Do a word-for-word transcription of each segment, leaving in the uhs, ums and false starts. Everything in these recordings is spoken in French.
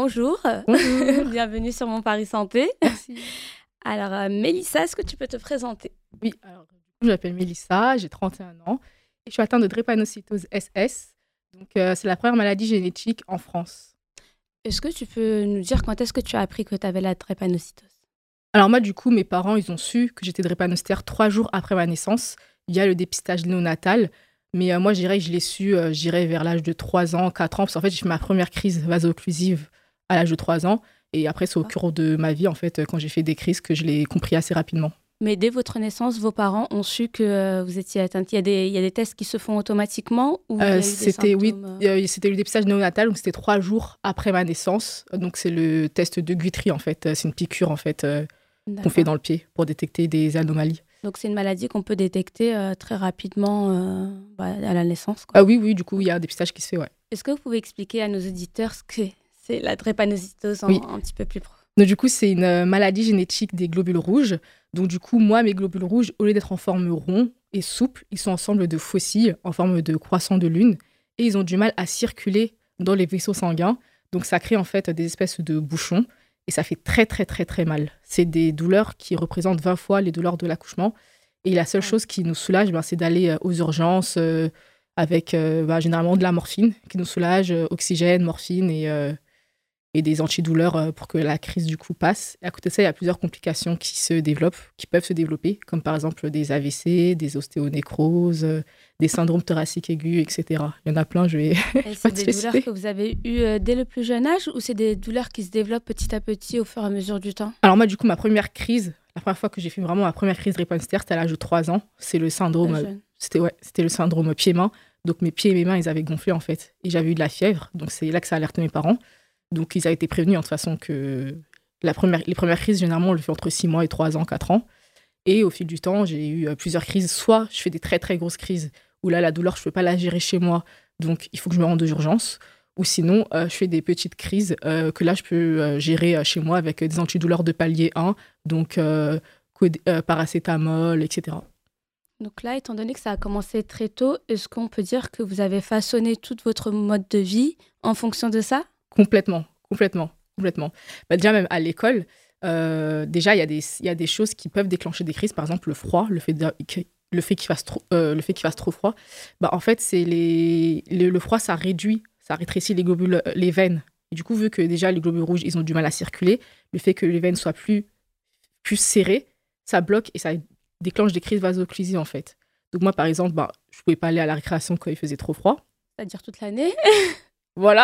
bonjour. Bonjour. Bienvenue sur Mon Pari Santé. Merci. Alors, euh, Mélissa, est-ce que tu peux te présenter? Oui, alors du coup, je m'appelle Mélissa, j'ai trente et un ans et je suis atteinte de drépanocytose S S. Donc, euh, c'est la première maladie génétique en France. Est-ce que tu peux nous dire quand est-ce que tu as appris que tu avais la drépanocytose? Alors moi, du coup, mes parents, ils ont su que j'étais drépanocytaire trois jours après ma naissance via le dépistage néonatal. Mais euh, moi, je dirais que je l'ai su, euh, je dirais vers l'âge de trois ans, quatre ans, parce qu'en fait, j'ai fait ma première crise vaso-occlusive à l'âge de trois ans. Et après, c'est au cours de ma vie, en fait, quand j'ai fait des crises, que je l'ai compris assez rapidement. Mais dès votre naissance, vos parents ont su que euh, vous étiez atteinte. Il y a des, il y a des tests qui se font automatiquement ou il y a eu Euh, des c'était, oui, symptômes, euh, euh, c'était le dépistage néonatal, donc c'était trois jours après ma naissance. Donc, c'est le test de Guthrie, en fait. C'est une piqûre, en fait, euh, qu'on fait D'accord. dans le pied pour détecter des anomalies. Donc, c'est une maladie qu'on peut détecter euh, très rapidement euh, bah, à la naissance, quoi. Ah oui, oui, du coup, il y a un dépistage qui se fait, ouais. Est-ce que vous pouvez expliquer à nos auditeurs ce que c'est la drépanocytose en, Oui. un petit peu plus pro? Donc, du coup, c'est une euh, maladie génétique des globules rouges. Donc, du coup, moi, mes globules rouges, au lieu d'être en forme rond et souple, ils sont ensemble de fossiles en forme de croissant de lune et ils ont du mal à circuler dans les vaisseaux sanguins. Donc, ça crée en fait des espèces de bouchons et ça fait très, très, très, très mal. C'est des douleurs qui représentent vingt fois les douleurs de l'accouchement. Et la seule Ouais. chose chose qui nous soulage, ben, c'est d'aller euh, aux urgences euh, avec euh, ben, généralement de la morphine qui nous soulage, euh, oxygène, morphine et, euh, et des antidouleurs euh, pour que la crise du coup passe. Et à côté de ça, il y a plusieurs complications qui se développent, qui peuvent se développer, comme par exemple des A V C, des ostéonécroses, euh, des syndromes thoraciques aigus, et cetera. Il y en a plein, je vais... Et pas c'est te des les douleurs citer. que vous avez eues euh, dès le plus jeune âge ou c'est des douleurs qui se développent petit à petit au fur et à mesure du temps? Alors moi, du coup, ma première crise, la première fois que j'ai fait vraiment ma première crise drépanocytaire, c'était à l'âge de trois ans. C'est le syndrome, Très euh, jeune. c'était, ouais, c'était le syndrome pied-main. Donc mes pieds et mes mains, ils avaient gonflé en fait. Et j'avais eu de la fièvre. Donc c'est là que ça a alerté mes parents. Donc ils avaient été prévenus en toute façon que la première, les premières crises, généralement, on le fait entre six mois et trois ans, quatre ans. Et au fil du temps, j'ai eu euh, plusieurs crises. Soit je fais des très très grosses crises où là, la douleur, je ne peux pas la gérer chez moi. Donc il faut que je me rende aux urgences. Ou sinon, euh, je fais des petites crises euh, que là, je peux euh, gérer euh, chez moi avec euh, des antidouleurs de palier un. Donc euh, code- euh, paracétamol, et cetera. Donc là, étant donné que ça a commencé très tôt, est-ce qu'on peut dire que vous avez façonné tout votre mode de vie en fonction de ça? Complètement, complètement, complètement. Bah, déjà, même à l'école, euh, déjà, il y a des, il y a des choses qui peuvent déclencher des crises. Par exemple, le froid, le fait, de- que- le fait qu'il fasse trop, euh, le fait qu'il fasse trop froid. Bah, en fait, c'est les, le, le froid, ça réduit, ça rétrécit les globules, euh, les veines. Et du coup, vu que déjà, les globules rouges, ils ont du mal à circuler, le fait que les veines soient plus, plus serrées, ça bloque et ça déclenche des crises vaso-occlusives, en fait. Donc moi, par exemple, bah, je pouvais pas aller à la récréation quand il faisait trop froid. C'est-à-dire toute l'année? Voilà.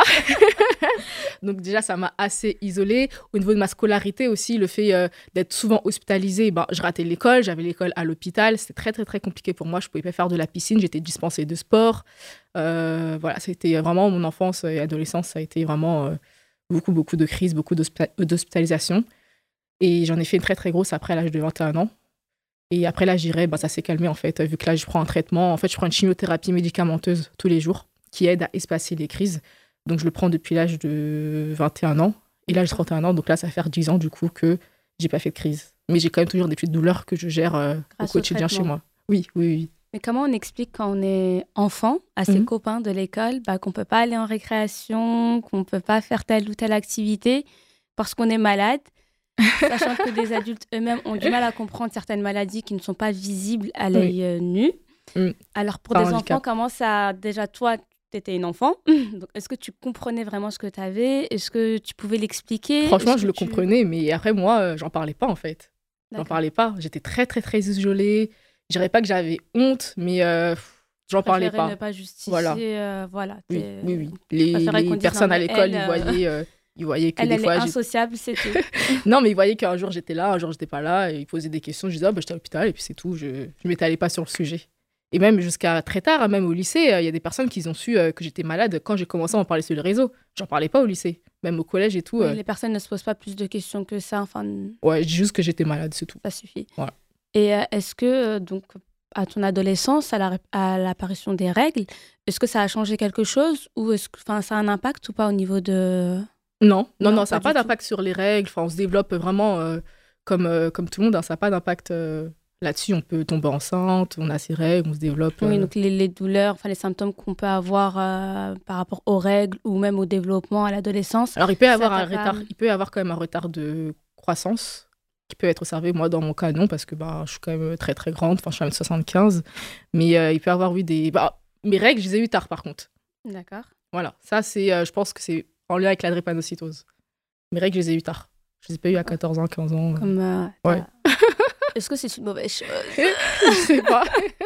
Donc déjà, ça m'a assez isolée. Au niveau de ma scolarité aussi, le fait euh, d'être souvent hospitalisée, ben, je ratais l'école, j'avais l'école à l'hôpital. C'était très, très, très compliqué pour moi. Je ne pouvais pas faire de la piscine, j'étais dispensée de sport. Euh, voilà, c'était vraiment mon enfance et adolescence. Ça a été vraiment euh, beaucoup, beaucoup de crises, beaucoup d'hospi- d'hospitalisation. Et j'en ai fait une très, très grosse après à l'âge de vingt et un ans. Et après, là, j'irais, ben, ça s'est calmé en fait, vu que là, je prends un traitement. En fait, je prends une chimiothérapie médicamenteuse tous les jours qui aide à espacer les crises. Donc, je le prends depuis l'âge de vingt et un ans. Et là, j'ai trente et un ans. Donc là, ça fait dix ans, du coup, que j'ai pas fait de crise. Mais j'ai quand même toujours des petites douleurs que je gère euh, au Grâce au quotidien chez traitement. moi. Oui, oui, oui. Mais comment on explique quand on est enfant à ses Mhm. copains de l'école bah, qu'on ne peut pas aller en récréation, qu'on ne peut pas faire telle ou telle activité parce qu'on est malade, sachant que des adultes eux-mêmes ont du mal à comprendre certaines maladies qui ne sont pas visibles à l'œil euh, nu. Mm. Alors pour Pas des un enfants, handicap. comment ça... Déjà, toi, tu étais une enfant. Donc, est-ce que tu comprenais vraiment ce que tu avais? Est-ce que tu pouvais l'expliquer? Franchement, Est-ce je que le tu- comprenais. Mais après, moi, euh, j'en parlais pas, en fait. J'en D'accord. parlais pas. J'étais très, très, très isolée. Je dirais pas que j'avais honte, mais euh, j'en parlais Préférais pas. ne pas justifier. Voilà. euh, voilà Oui, t'es- oui, oui. Les, préférais qu'on les dise, personnes non, à mais l'école, elle, ils euh, voyaient, euh, ils voyaient que Elle, des elle est fois... j'ai- insociable, c'est tout. Non, mais ils voyaient qu'un jour j'étais là, un jour j'étais pas là, et ils posaient des questions. Je disais, ah, bah, j'étais à l'hôpital, et puis c'est tout. Je ne m'étalais pas sur le sujet. Et même jusqu'à très tard, hein, même au lycée, il y a des personnes qui ont su euh, que j'étais malade quand j'ai commencé à en parler sur le réseau. J'en parlais pas au lycée, même au collège et tout. Oui, euh, les personnes ne se posent pas plus de questions que ça. Enfin, Ouais, je dis juste que j'étais malade, c'est tout. ça suffit. Voilà. Et euh, est-ce que, euh, donc, à ton adolescence, à la- à l'apparition des règles, est-ce que ça a changé quelque chose ou est-ce que, enfin, ça a un impact ou pas au niveau de... Non, non, Non, non, ça pas n'a pas du tout. d'impact sur les règles. Enfin, on se développe vraiment euh, comme, euh, comme tout le monde, hein, ça n'a pas d'impact euh, Là-dessus, on peut tomber enceinte, on a ses règles, on se développe. Oui, euh, donc les, les douleurs, enfin les symptômes qu'on peut avoir euh, par rapport aux règles ou même au développement à l'adolescence. Alors, il peut y Ça avoir un t'a pas- retard, il peut y avoir quand même un retard de croissance qui peut être observé. Moi, dans mon cas, non, parce que bah, je suis quand même très, très grande. Enfin, je suis à un mètre soixante-quinze. Mais euh, il peut y avoir, oui, des... Bah, mes règles, je les ai eues tard, par contre. D'accord. Voilà. Ça, c'est, euh, je pense que c'est en lien avec la drépanocytose. Mes règles, je les ai eues tard. Je les ai pas eues à quatorze ans, quinze ans. Comme, euh, Ouais. t'as- Est-ce que c'est une mauvaise chose? Je sais pas.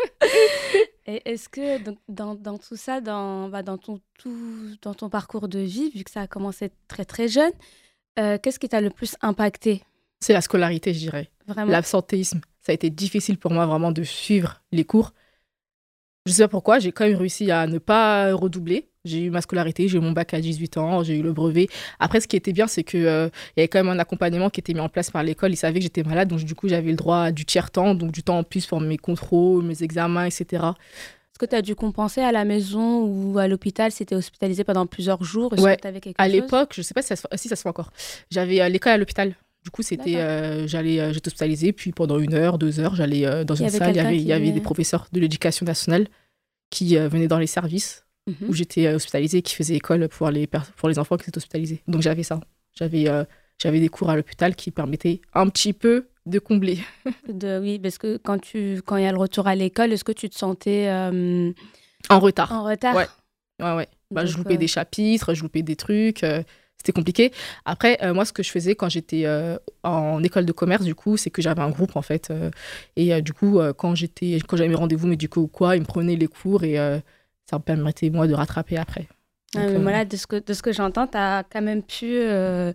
Et est-ce que donc, dans, dans tout ça, dans, bah, dans, ton, tout, dans ton parcours de vie, vu que ça a commencé très très jeune, euh, qu'est-ce qui t'a le plus impacté? C'est la scolarité, je dirais. Vraiment? L'absentéisme. Ça a été difficile pour moi, vraiment, de suivre les cours. Je sais pas pourquoi, j'ai quand même réussi à ne pas redoubler. J'ai eu ma scolarité, j'ai eu mon bac à dix-huit ans, j'ai eu le brevet. Après, ce qui était bien, c'est qu'il euh, y avait quand même un accompagnement qui était mis en place par l'école. Ils savaient que j'étais malade, donc du coup, j'avais le droit à du tiers-temps, donc du temps en plus pour mes contrôles, mes examens, et cetera. Est-ce que tu as dû compenser à la maison ou à l'hôpital si tu es hospitalisé pendant plusieurs jours? Est-ce Ouais. que tu avais quelque À chose? l'époque, je sais pas si ça se fait, si ça se fait encore. J'avais euh, l'école à l'hôpital. Du coup, c'était, D'accord. euh, j'allais, euh, j'étais hospitalisée, puis pendant une heure, deux heures, j'allais euh, dans Il y une avait salle. Il y quelqu'un avait, qui il y avait venait- des professeurs de l'éducation nationale qui euh, venaient dans les services Mhm. où j'étais euh, hospitalisée, qui faisaient école pour les, pers- pour les enfants qui étaient hospitalisés. Donc j'avais ça. J'avais, euh, j'avais des cours à l'hôpital qui permettaient un petit peu de combler. De, oui, parce que quand tu quand il y a le retour à l'école, est-ce que tu te sentais euh, En retard. en retard? Ouais. Ouais, ouais. Bah, je Donc, loupais euh, des chapitres, je loupais des trucs. euh, c'était compliqué. Après, euh, moi, ce que je faisais quand j'étais euh, en école de commerce, du coup, c'est que j'avais un groupe, en fait. euh, et euh, du coup, euh, quand, j'étais, quand j'avais mes rendez-vous médicaux ou quoi, ils me prenaient les cours et euh, ça me permettait, moi, de rattraper après. Ah, Donc, mais euh, voilà, de ce que, de ce que j'entends, tu as quand même pu euh,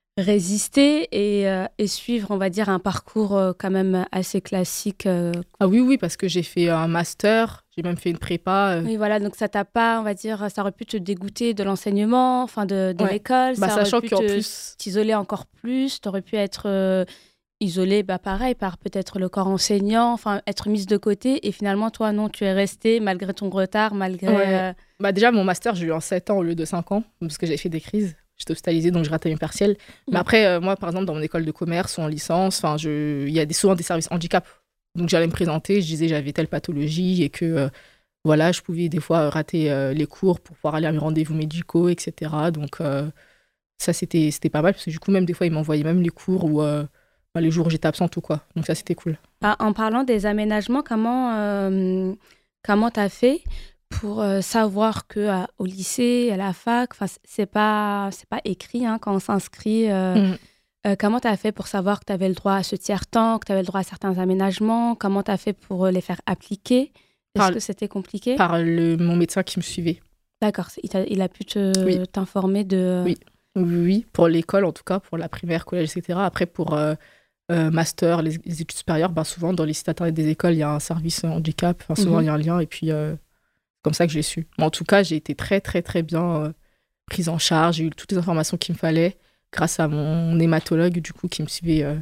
résister et, euh, et suivre, on va dire, un parcours euh, quand même assez classique. euh. Ah oui, oui, parce que j'ai fait un master, j'ai même fait une prépa. euh, Oui, voilà, donc ça t'a pas, on va dire, ça aurait pu te dégoûter de l'enseignement, enfin de, de Ouais. l'école, bah, ça aurait sachant pu qu'en te- plus, t'isoler encore plus, tu aurais pu être euh, isolé, bah, pareil, par peut-être le corps enseignant, enfin être mise de côté et finalement, toi, non, tu es resté malgré ton retard, malgré... Ouais. euh, bah, déjà, mon master, j'ai eu en sept ans au lieu de cinq ans, parce que j'avais fait des crises. J'étais hospitalisée, donc je ratais mes partiels. Mais Mm. après, euh, moi, par exemple, dans mon école de commerce ou en licence, enfin, je... il y a des, souvent des services handicap. Donc, j'allais me présenter, je disais j'avais telle pathologie et que, euh, voilà, je pouvais des fois rater euh, les cours pour pouvoir aller à mes rendez-vous médicaux, et cetera. Donc, euh, ça, c'était, c'était pas mal, parce que du coup, même des fois, ils m'envoyaient même les cours ou euh, bah, les jours où j'étais absente ou quoi. Donc, ça, c'était cool. Ah, en parlant des aménagements, comment euh, comment t'as fait pour euh, savoir que à- au lycée, à la fac, enfin c- c'est pas c'est pas écrit hein, quand on s'inscrit. euh, Mm. euh, comment t'as fait pour savoir que t'avais le droit à ce tiers temps, que t'avais le droit à certains aménagements? Comment t'as fait pour euh, les faire appliquer? Est-ce Par- que c'était compliqué? Par le, mon médecin qui me suivait. D'accord, c'est- il, t'a- il a pu te Oui. t'informer de. Oui. Oui, oui, pour l'école en tout cas, pour la primaire, collège, et cetera. Après, pour euh, euh, master, les, les études supérieures, ben, souvent dans les sites internet des écoles, il y a un service handicap. Enfin, souvent, Mhm. il y a un lien et puis euh, c'est comme ça que je l'ai su. Mais en tout cas, j'ai été très, très, très bien euh, prise en charge. J'ai eu toutes les informations qu'il me fallait grâce à mon hématologue, du coup, qui me suivait euh,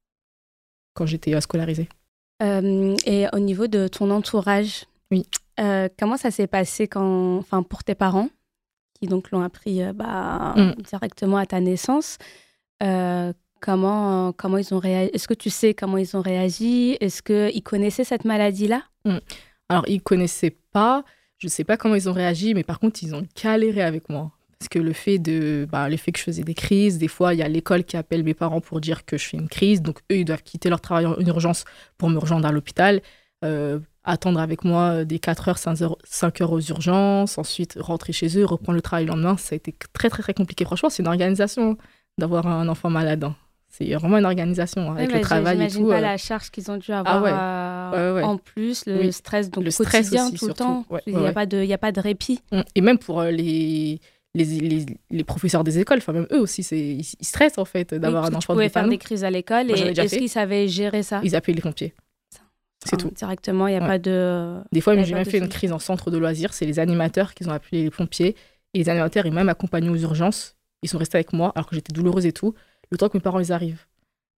quand j'étais euh, scolarisée. Euh, et au niveau de ton entourage, Oui. euh, comment ça s'est passé quand, enfin, pour tes parents, qui donc l'ont appris euh, bah, Mm. directement à ta naissance, euh, comment, comment ils ont réagi? Est-ce que tu sais comment ils ont réagi? Est-ce qu'ils connaissaient cette maladie-là? Alors, ils connaissaient pas, je sais pas comment ils ont réagi, mais par contre, ils ont galéré avec moi. Parce que le fait, de, bah, le fait que je faisais des crises, des fois, il y a l'école qui appelle mes parents pour dire que je fais une crise. Donc, eux, ils doivent quitter leur travail en urgence pour me rejoindre à l'hôpital. Euh, attendre avec moi des quatre heures, cinq heures, cinq heures aux urgences. Ensuite, rentrer chez eux, reprendre le travail le lendemain. Ça a été très, très, très compliqué. Franchement, c'est une organisation hein, d'avoir un enfant malade. hein. C'est vraiment une organisation hein, avec Ouais, le mais travail et j'imagine tout. pas euh, la charge qu'ils ont dû avoir ouais. euh, Ouais, ouais. en plus, le Oui. stress donc Le stress quotidien aussi, tout le surtout. temps. Ouais, Il n'y ouais, a, ouais. pas de- il y a pas de répit. Et même pour euh, les, les, les, les professeurs des écoles, enfin même eux aussi, c'est, ils, ils stressent en fait Oui, d'avoir parce un que tu enfant de pouvais faire panneau. des crises à l'école Moi, j'en ai et déjà est-ce fait. qu'ils savaient gérer ça? Ils appellent les pompiers. C'est Enfin, tout. Directement, il n'y a Ouais. pas de... Des fois, Il y mais a j'ai pas même de fait une solution. crise en centre de loisirs. C'est les animateurs qui ont appelé les pompiers. Et les animateurs, ils m'ont même accompagné aux urgences. Ils sont restés avec moi alors que j'étais douloureuse et tout, le temps que mes parents ils arrivent.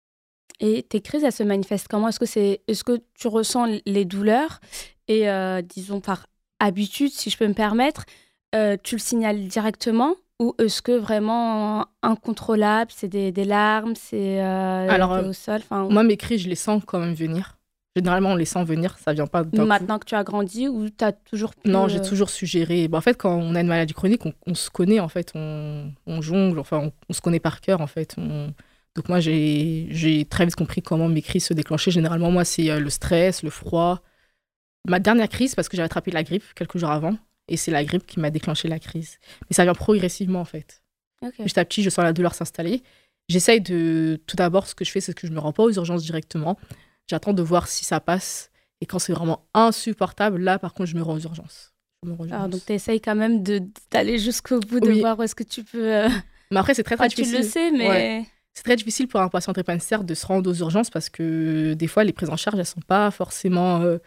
Et tes crises, elles se manifestent comment? Est-ce que c'est, est-ce que tu ressens les douleurs et, euh, disons, par habitude, si je peux me permettre, euh, tu le signales directement ou est-ce que vraiment incontrôlable, c'est des, des larmes, c'est euh, Alors, t'es euh, au sol, enfin, Moi, mes cris, je les sens quand même venir. Généralement, on les sent venir, ça vient pas d'un coup. Maintenant que tu as grandi ou tu as toujours pu... Non, j'ai euh, toujours su gérer. Bah, en fait, quand on a une maladie chronique, on, on se connaît, en fait, on, on jongle, enfin, on, on se connaît par cœur, en fait. On- Donc moi, j'ai j'ai très vite compris comment mes crises se déclenchaient. Généralement, moi, c'est euh, le stress, le froid. Ma dernière crise, parce que j'avais attrapé la grippe quelques jours avant, et c'est la grippe qui m'a déclenché la crise. Mais ça vient progressivement, en fait. Ok. Petit à petit, je sens la douleur s'installer. J'essaye de... Tout d'abord, ce que je fais, c'est que je me rends pas aux urgences directement. J'attends de voir si ça passe. Et quand c'est vraiment insupportable, là, par contre, je me rends aux urgences. Je me rends aux Alors, urgences. donc, tu essayes quand même de, d'aller jusqu'au bout, de Oui. voir où est-ce que tu peux... euh, Mais après, c'est très, très Enfin, tu difficile. le sais, mais... Ouais. C'est très difficile pour un patient drépanocytaire de se rendre aux urgences parce que des fois, les prises en charge, elles sont pas forcément euh,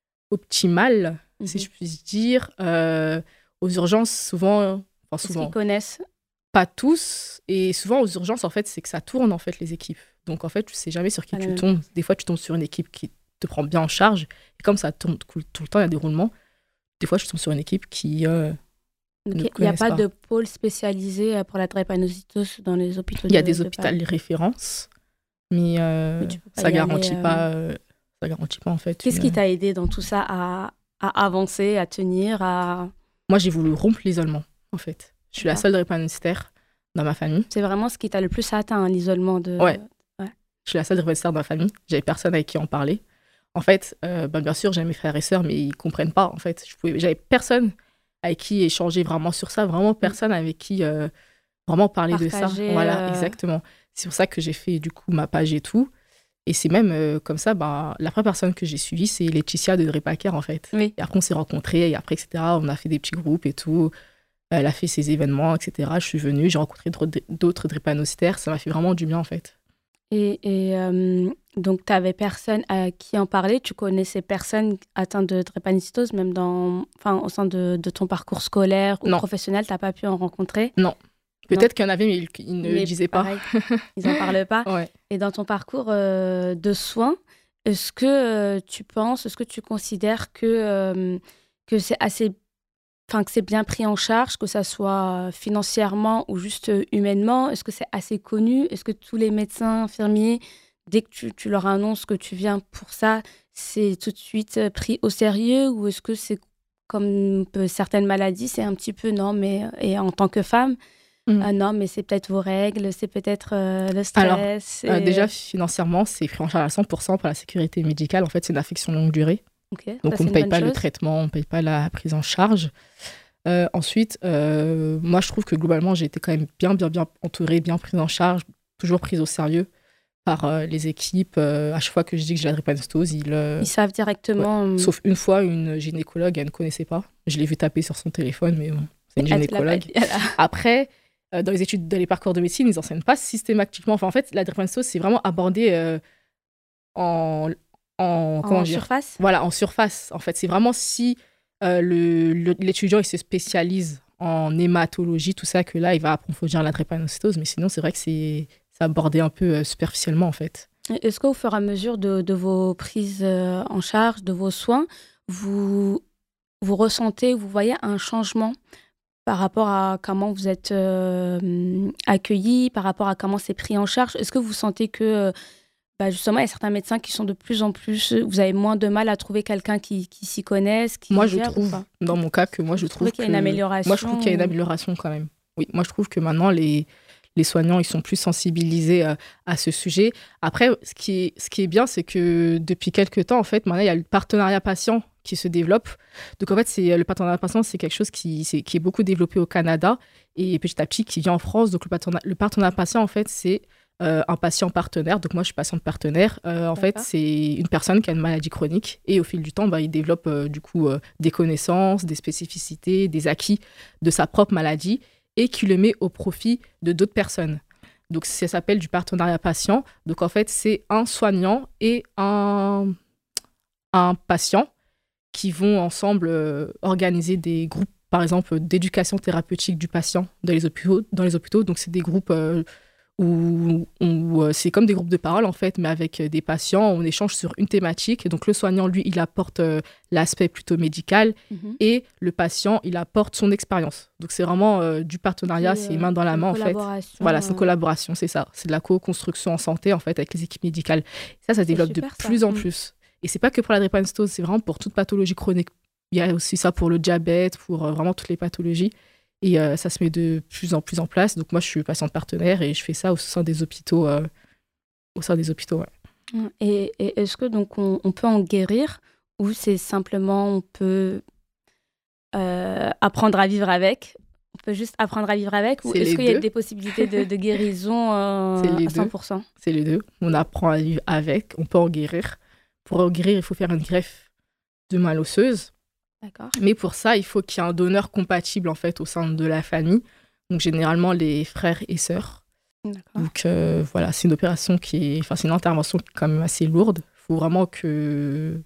optimales, Mhm. si je puis dire. Euh, aux urgences, souvent, euh, enfin Est-ce souvent, qu'ils connaissent? pas tous. Et souvent, aux urgences, en fait, c'est que ça tourne, en fait, les équipes. Donc, en fait, tu sais jamais sur qui Pas la tu même. tombes. Des fois, tu tombes sur une équipe qui te prend bien en charge. Et comme ça tourne tout, tout le temps, il y a des roulements. Des fois, je tombe sur une équipe qui... euh, Donc, ne il n'y a connaissent pas, pas. de pôle spécialisé euh, pour la drépanocytose dans les hôpitaux Il y a de- des de hôpitaux Paris. les références, mais, euh, Mais tu peux pas ça y garantit aller, euh, pas, euh, ça garantit pas en fait. Qu'est-ce une- qui t'a aidé dans tout ça à, à avancer, à tenir, à... Moi, j'ai voulu rompre l'isolement en fait. Je suis la D'accord. seule drépanocytaire dans ma famille. C'est vraiment ce qui t'a le plus atteint, hein, l'isolement de... Ouais. Je suis la seule drépanocytaire dans ma famille. J'avais personne avec qui en parler. En fait, euh, ben, bien sûr, j'ai mes frères et sœurs, mais ils comprennent pas en fait. Je pouvais, j'avais personne avec qui échanger vraiment sur ça, vraiment personne avec qui euh, vraiment parler de ça. Partager, Voilà, euh, exactement. C'est pour ça que j'ai fait du coup ma page et tout. Et c'est même euh, comme ça, bah, la première personne que j'ai suivie, c'est Laetitia de Drépacare en fait. Oui. Et après, on s'est rencontrés, et après, et cetera. On a fait des petits groupes et tout. Elle a fait ses événements, et cetera. Je suis venue, j'ai rencontré d'autres d'autres drépanocytaires. Ça m'a fait vraiment du bien en fait. Et, et euh, donc, tu n'avais personne à qui en parler. Tu connaissais personne atteint de drépanocytose, même dans, enfin, au sein de, de ton parcours scolaire ou Non. professionnel, tu n'as pas pu en rencontrer. Peut-être qu'il y en avait, mais ils, ils ne Mais disaient pas. pareil, ils n'en parlent pas. Ouais. Et dans ton parcours euh, de soins, est-ce que euh, tu penses, est-ce que tu considères que, euh, que c'est assez, enfin, que c'est bien pris en charge, que ça soit financièrement ou juste euh, humainement? Est-ce que c'est assez connu? Est-ce que tous les médecins, infirmiers, dès que tu, tu leur annonces que tu viens pour ça, c'est tout de suite euh, pris au sérieux? Ou est-ce que c'est comme euh, certaines maladies, c'est un petit peu non, mais et en tant que femme, Mm. ah non, mais c'est peut-être vos règles, c'est peut-être euh, le Alors, stress. Euh, et- déjà, financièrement, c'est pris en charge à cent pour cent par la sécurité médicale. En fait, c'est une affection longue durée. Ok, Donc, ça, on c'est ne une paye bonne pas le chose. traitement, on ne paye pas la prise en charge. Euh, ensuite, euh, moi, je trouve que globalement, j'ai été quand même bien, bien, bien entourée, bien prise en charge, toujours prise au sérieux par euh, les équipes. Euh, à chaque fois que je dis que j'ai la drépanocytose, ils, euh, Ils savent directement. hum, sauf une fois, une gynécologue, elle ne connaissait pas. Je l'ai vu taper sur son téléphone, mais bon, c'est une elle te l'a pas gynécologue. dit, elle a- Après, euh, dans les études, dans les parcours de médecine, ils n'enseignent pas systématiquement. Enfin, en fait, la drépanocytose, c'est vraiment abordé euh, en, en, comment En dire surface. Voilà, en surface. En fait, c'est vraiment si euh, le, le- l'étudiant il se spécialise en hématologie, tout ça, que là, il va approfondir la drépanocytose. Mais sinon, c'est vrai que c'est, c'est abordé un peu euh, superficiellement, en fait. Et Est-ce qu'au fur et à mesure de, de vos prises euh, en charge, de vos soins, vous, vous ressentez, vous voyez un changement par rapport à comment vous êtes euh, accueillis, par rapport à comment c'est pris en charge? Est-ce que vous sentez que, euh, bah, justement, il y a certains médecins qui sont de plus en plus... Vous avez moins de mal à trouver quelqu'un qui, qui s'y connaisse, qui Moi, je gère ou trouve, pas? dans mon cas, que moi, je Vous trouve trouvez qu'il y a une que- amélioration Moi, je trouve qu'il y a une ou- amélioration quand même. Oui, moi, je trouve que maintenant, les, les soignants, ils sont plus sensibilisés euh, à ce sujet. Après, ce qui est, ce qui est bien, c'est que depuis quelques temps, en fait, maintenant, il y a le partenariat patient qui se développe. Donc, en fait, c'est, le partenariat patient, c'est quelque chose qui, c'est, qui est beaucoup développé au Canada et petit à petit qui vient en France. Donc, le partenariat, le partenariat patient, en fait, c'est euh, un patient partenaire. Donc, moi, je suis patiente partenaire. Euh, en fait, D'accord. c'est une personne qui a une maladie chronique et au fil du temps, bah, il développe euh, du coup euh, des connaissances, des spécificités, des acquis de sa propre maladie et qui le met au profit de d'autres personnes. Donc, ça s'appelle du partenariat patient. Donc, en fait, c'est un soignant et un, un patient qui vont ensemble euh, organiser des groupes, par exemple, d'éducation thérapeutique du patient dans les hôpitaux. Dans les hôpitaux. Donc, c'est des groupes euh, où, où euh, c'est comme des groupes de parole, en fait, mais avec euh, des patients. On échange sur une thématique. Et donc, le soignant, lui, il apporte euh, l'aspect plutôt médical Mhm. et le patient, il apporte son expérience. Donc, c'est vraiment euh, du partenariat, Qui, c'est euh, main dans la une main, en fait. collaboration, Voilà, c'est une euh, collaboration, c'est ça. C'est de la co-construction en santé, en fait, avec les équipes médicales. Ça, ça se C'est développe de super, ça. plus en Mm. plus. Et c'est pas que pour la drépanocytose, c'est vraiment pour toute pathologie chronique. Il y a aussi ça pour le diabète, pour euh, vraiment toutes les pathologies. Et euh, ça se met de plus en plus en place. Donc moi, je suis patiente partenaire et je fais ça au sein des hôpitaux. Euh, au sein des hôpitaux, ouais. Et, et est-ce que donc on, on peut en guérir ou c'est simplement on peut euh, apprendre à vivre avec? On peut juste apprendre à vivre avec ou C'est est-ce les qu'il y a deux. des possibilités de, de guérison euh, C'est les à cent deux. pour cent? C'est les deux. On apprend à vivre avec, on peut en guérir. Pour en guérir, il faut faire une greffe de moelle osseuse. D'accord. Mais pour ça, il faut qu'il y ait un donneur compatible en fait au sein de la famille. Donc généralement les frères et sœurs. D'accord. Donc euh, voilà, c'est une opération qui est, enfin c'est une intervention qui est quand même assez lourde. Il faut vraiment que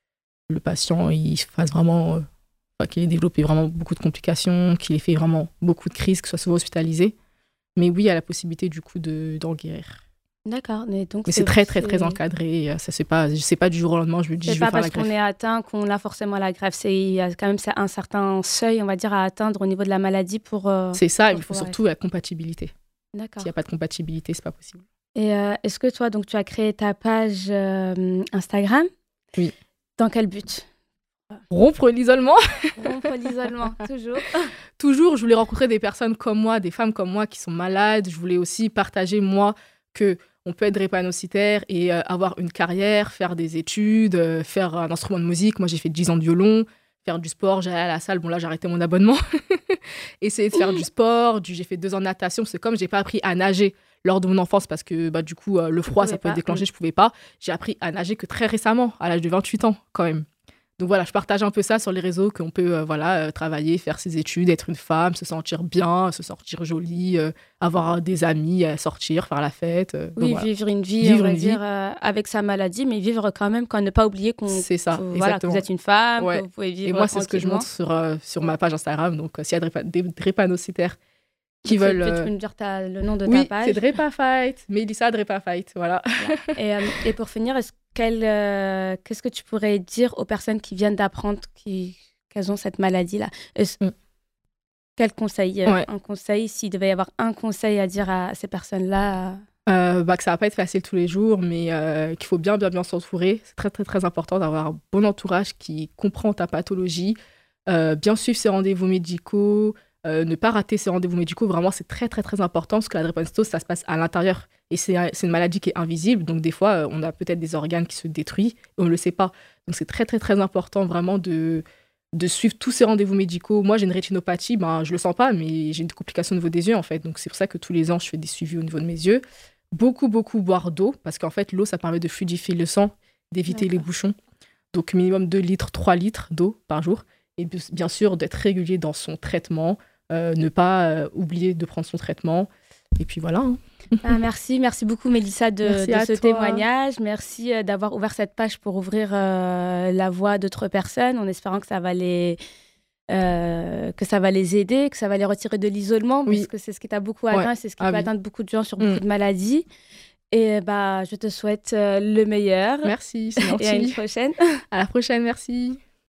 le patient il fasse vraiment, euh, enfin, qu'il ait développé vraiment beaucoup de complications, qu'il ait fait vraiment beaucoup de crises, qu'il soit souvent hospitalisé. Mais oui, il y a la possibilité du coup de d'en guérir. D'accord. Mais donc Mais c'est très très très encadré. Ça c'est pas, c'est pas du jour au lendemain. Je me dis, c'est je vais pas faire la parce qu'on greffe. est atteint qu'on a forcément la greffe. C'est il y a quand même c'est un certain seuil, on va dire, à atteindre au niveau de la maladie pour. Euh, C'est ça. pour Il faut pouvoir surtout la compatibilité. D'accord. S'il n'y a pas de compatibilité, c'est pas possible. Et euh, est-ce que toi, donc, tu as créé ta page euh, Instagram? Oui. Dans quel but? Rompre l'isolement. Rompre l'isolement, toujours. Toujours, je voulais rencontrer des personnes comme moi, des femmes comme moi qui sont malades. Je voulais aussi partager, moi, que on peut être drépanocytaire et euh, avoir une carrière, faire des études, euh, faire un instrument de musique. Moi, j'ai fait dix ans de violon, faire du sport, j'allais à la salle. Bon, là, j'ai arrêté mon abonnement. Essayer de faire du sport. Du... J'ai fait deux ans de natation. C'est comme j'ai pas appris à nager lors de mon enfance parce que bah, du coup, euh, le froid, ça peut être déclenché, je pouvais pas. J'ai appris à nager que très récemment, à l'âge de vingt-huit ans, quand même. Donc voilà, je partage un peu ça sur les réseaux, qu'on peut euh, voilà, euh, travailler, faire ses études, être une femme, se sentir bien, se sentir jolie, euh, avoir des amis, euh, sortir, faire la fête. Euh, oui, voilà. vivre une vie, vivre on va une dire, vie. Euh, avec sa maladie, mais vivre quand même, quand ne pas oublier qu'on, c'est ça, que, voilà, que vous êtes une femme, ouais. que vous pouvez vivre. Et moi, c'est ce que je montre sur, euh, sur ma page Instagram. Donc, euh, s'il y a des, des drépanocytaires qui donc, veulent... Euh... Tu peux nous dire ta, le nom de oui, ta page? Oui, c'est Drépafight, Mélissa Drépafight, voilà. voilà. Et, euh, et pour finir, est-ce Quel, euh, qu'est-ce que tu pourrais dire aux personnes qui viennent d'apprendre qui, qu'elles ont cette maladie-là? Mm. Quel conseil euh, ouais. Un conseil, s'il devait y avoir un conseil à dire à ces personnes-là euh, bah, que ça va pas être facile tous les jours, mais euh, qu'il faut bien, bien, bien s'entourer. C'est très, très, très important d'avoir un bon entourage qui comprend ta pathologie, euh, bien suivre ses rendez-vous médicaux, euh, ne pas rater ses rendez-vous médicaux. Vraiment, c'est très, très, très important parce que la drépanocytose, ça se passe à l'intérieur. Et c'est, c'est une maladie qui est invisible. Donc, des fois, on a peut-être des organes qui se détruisent et on ne le sait pas. Donc, c'est très, très, très important vraiment de, de suivre tous ces rendez-vous médicaux. Moi, j'ai une rétinopathie. Ben, je ne le sens pas, mais j'ai une complication au niveau des yeux, en fait. Donc, c'est pour ça que tous les ans, je fais des suivis au niveau de mes yeux. Beaucoup, beaucoup boire d'eau parce qu'en fait, l'eau, ça permet de fluidifier le sang, d'éviter D'accord. les bouchons. Donc, minimum deux litres, trois litres d'eau par jour. Et bien sûr, d'être régulier dans son traitement. Euh, ne pas euh, oublier de prendre son traitement. Et puis voilà. Hein. Ah, merci, merci beaucoup Mélissa de, merci de ce toi. témoignage. Merci euh, d'avoir ouvert cette page pour ouvrir euh, la voie d'autres personnes en espérant que ça va les, euh, que ça va les aider, que ça va les retirer de l'isolement, oui. parce que c'est ce qui t'a beaucoup atteint, ouais. c'est ce qui ah, peut oui. atteindre beaucoup de gens sur beaucoup mmh. de maladies. Et bah, je te souhaite euh, le meilleur. Merci, c'est gentil. Et à une prochaine. À la prochaine, merci.